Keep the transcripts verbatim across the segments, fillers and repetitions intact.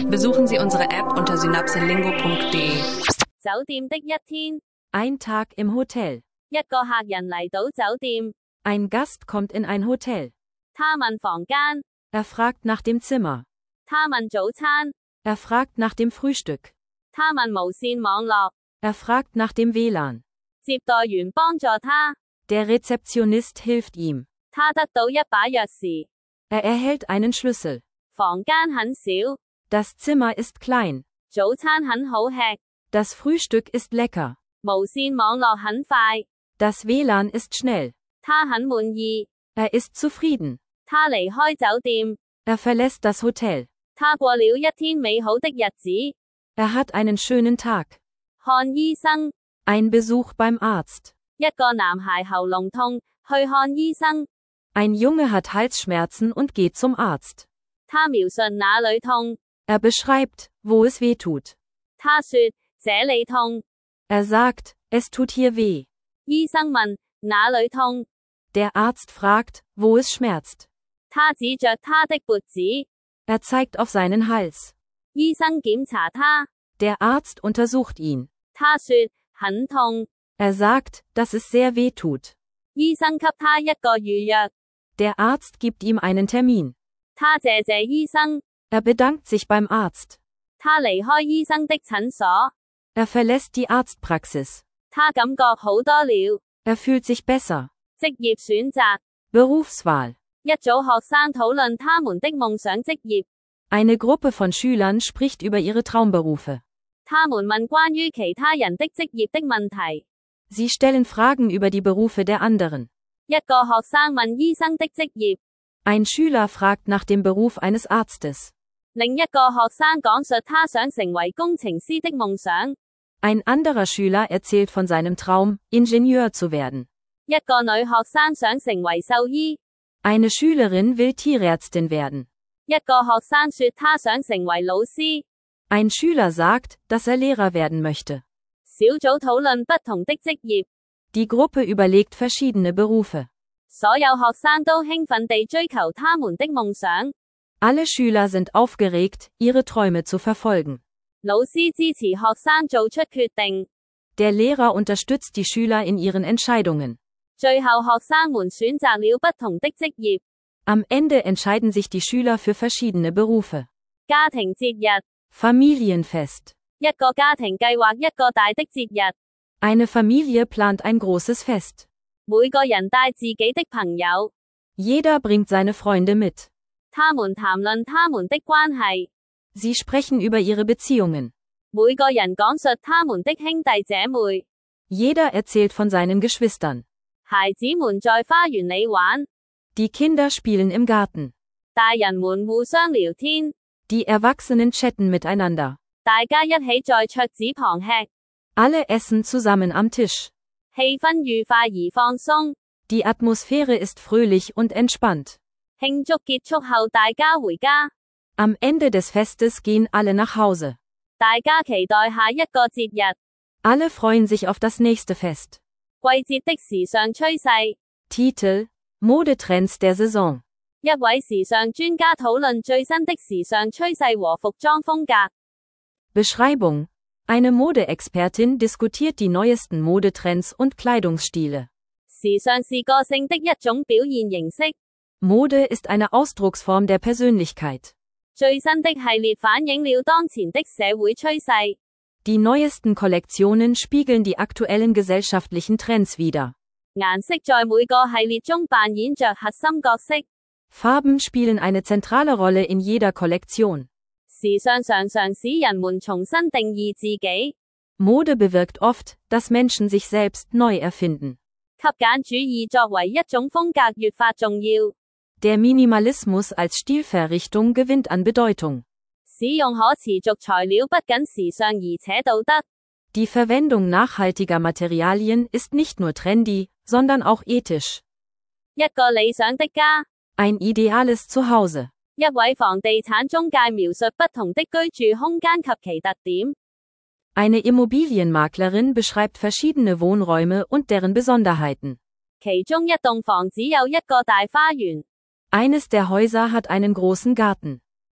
Besuchen Sie unsere App unter synapselingo punkt de. 酒店的一天， Ein Tag im Hotel. 一個客人嚟到酒店， Ein Gast kommt in ein Hotel. 他問房間， Er fragt nach dem Zimmer. 他問早餐， Er fragt nach dem Frühstück. 他問無線網絡， Er fragt nach dem W L A N. 接待員幫助他， Der Rezeptionist hilft ihm. 他得到一把鑰匙， Er erhält einen Schlüssel. 房間很小， Das Zimmer ist klein. 早餐很好吃， Das Frühstück ist lecker. 無線網絡很快， Das W L A N ist schnell. 他很滿意， Er ist zufrieden. 他離開酒店， Er verlässt das Hotel. 他過了一天美好的日子， Er hat einen schönen Tag. 看醫生， Ein Besuch beim Arzt. 一個男孩喉嚨痛，去看醫生， Ein Junge hat Halsschmerzen und geht zum Arzt. 他描述哪裏痛， Er beschreibt, wo es weh tut. 他說這裏痛， Er sagt, es tut hier weh. 醫生問哪裏痛， Der Arzt fragt, wo es schmerzt. 他指着他的脖子， Er zeigt auf seinen Hals. 醫生檢查他， Der Arzt untersucht ihn. 他說很痛， Er sagt, dass es sehr weh tut. 醫生給他一個預約， Der Arzt gibt ihm einen Termin. 他謝謝醫生， Er bedankt sich beim Arzt. 他離開醫生的診所， Er verlässt die Arztpraxis. 他感覺好多了。 Er fühlt sich besser. 職業選擇， Berufswahl. 一組學生討論他們的夢想職業， Eine Gruppe von Schülern spricht über ihre Traumberufe. 他們問關於其他人的職業的問題。 Sie stellen Fragen über die Berufe der anderen. 一個學生問醫生的職業， Ein Schüler fragt nach dem Beruf eines Arztes. 另一個學生講述他想成為工程師的夢想。 Ein anderer Schüler erzählt von seinem Traum, Ingenieur zu werden. 一個女學生想成為獸醫， Eine Schülerin will Tierärztin werden. 一個學生說他想成為老師。 Ein Schüler sagt, dass er Lehrer werden möchte. 小組討論不同的職業， Die Gruppe überlegt verschiedene Berufe. 所有學生都興奮地追求他們的夢想。 Alle Schüler sind aufgeregt, ihre Träume zu verfolgen. 老師支持學生做出決定， Der Lehrer unterstützt die Schüler in ihren Entscheidungen. 最後學生們選擇了不同的職業。 Am Ende entscheiden sich die Schüler für verschiedene Berufe. 家庭節日， Familienfest. 一個家庭計劃一個大的節日， Eine Familie plant ein großes Fest. 每個人帶自己的朋友， Jeder bringt seine Freunde mit. 他們談論他們的關係， Sie sprechen über ihre Beziehungen. 每個人講述他們的兄弟姐妹。 Jeder erzählt von seinen Geschwistern. 孩子們在花園裏玩， Die Kinder spielen im Garten. 大人們互相聊天， Die Erwachsenen chatten miteinander. 大家一起在桌子旁吃， Alle essen zusammen am Tisch. 氣氛愉快而放鬆。 Die Atmosphäre ist fröhlich und entspannt. 慶祝結束後大家回家， Am Ende des Festes gehen alle nach Hause. 大家期待下一個節日。 Alle freuen sich auf das nächste Fest. 季節的時尚趨勢， Titel: Modetrends der Saison. 一位時尚專家討論最新的時尚趨勢和服裝風格。 Beschreibung: Eine Modeexpertin diskutiert die neuesten Modetrends und Kleidungsstile. 時尚是個性的一種表現形式， Mode ist eine Ausdrucksform der Persönlichkeit. 最新的系列反映了當前的社會趨勢。 Die neuesten Kollektionen spiegeln die aktuellen gesellschaftlichen Trends wider. 顏色在每個系列中扮演着核心角色。 Farben spielen eine zentrale Rolle in jeder Kollektion. 時尚常常使人們重新定義自己。 Mode bewirkt oft, dass Menschen sich selbst neu erfinden. 極簡主義作為一種風格越發重要。 Der Minimalismus als Stilverrichtung gewinnt an Bedeutung. 使用可持續材料不僅時尚而且道德。 Die Verwendung nachhaltiger Materialien ist nicht nur trendy, sondern auch ethisch. 一個理想的家， Ein ideales Zuhause. 一位房地產中介描述不同的居住空間及其特點。 Eine Immobilienmaklerin beschreibt verschiedene Wohnräume und deren Besonderheiten. 其中一棟房只有一個大花園， Eines der Häuser hat einen großen Garten.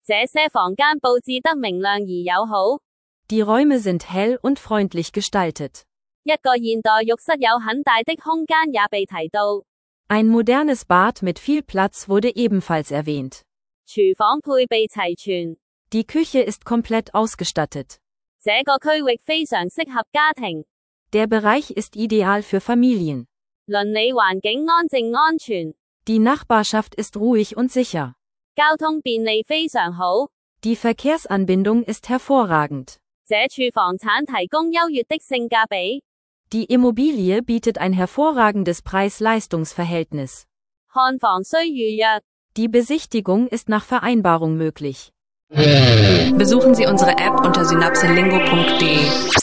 這些房間佈置得明亮而友好。 Die Räume sind hell und freundlich gestaltet. 一個現代浴室有很大的空間也被提到。 Ein modernes Bad mit viel Platz wurde ebenfalls erwähnt. 廚房配備齊全。 Die Küche ist komplett ausgestattet. 這個區域非常適合家庭。 Der Bereich ist ideal für Familien. 鄰里環境安靜安全。 Die Nachbarschaft ist ruhig und sicher. 交通便利非常好。 Die Verkehrsanbindung ist hervorragend. 這處房產提供優越的性價比。 Die Immobilie bietet ein hervorragendes Preis-Leistungs-Verhältnis. 看房需預約。 Die Besichtigung ist nach Vereinbarung möglich. Besuchen Sie unsere App unter synapselingo punkt de.